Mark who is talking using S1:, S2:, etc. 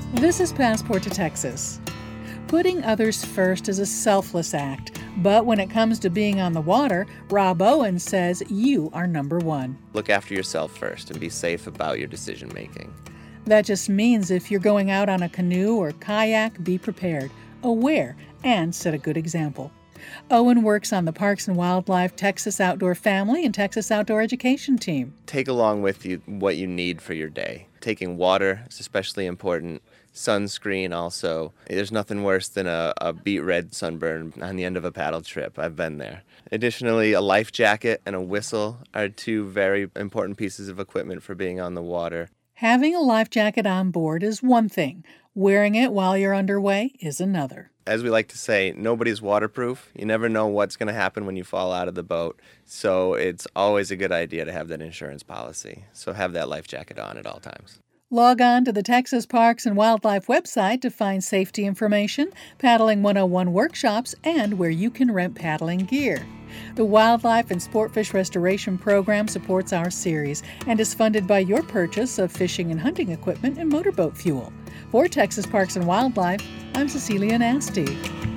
S1: This is Passport to Texas. Putting others first is a selfless act, but when it comes to being on the water, Rob Owen says you are number one.
S2: Look after yourself first and be safe about your decision making.
S1: That just means if you're going out on a canoe or kayak, be prepared, aware, and set a good example. Owen works on the Parks and Wildlife Texas Outdoor Family and Texas Outdoor Education team.
S2: Take along with you what you need for your day. Taking water is especially important. Sunscreen also. There's nothing worse than a beet red sunburn on the end of a paddle trip. I've been there. Additionally, a life jacket and a whistle are two very important pieces of equipment for being on the water.
S1: Having a life jacket on board is one thing. Wearing it while you're underway is another.
S2: As we like to say, nobody's waterproof. You never know what's going to happen when you fall out of the boat. So it's always a good idea to have that insurance policy. So have that life jacket on at all times.
S1: Log on to the Texas Parks and Wildlife website to find safety information, Paddling 101 workshops, and where you can rent paddling gear. The Wildlife and Sportfish Restoration Program supports our series and is funded by your purchase of fishing and hunting equipment and motorboat fuel. For Texas Parks and Wildlife, I'm Cecilia Nasty.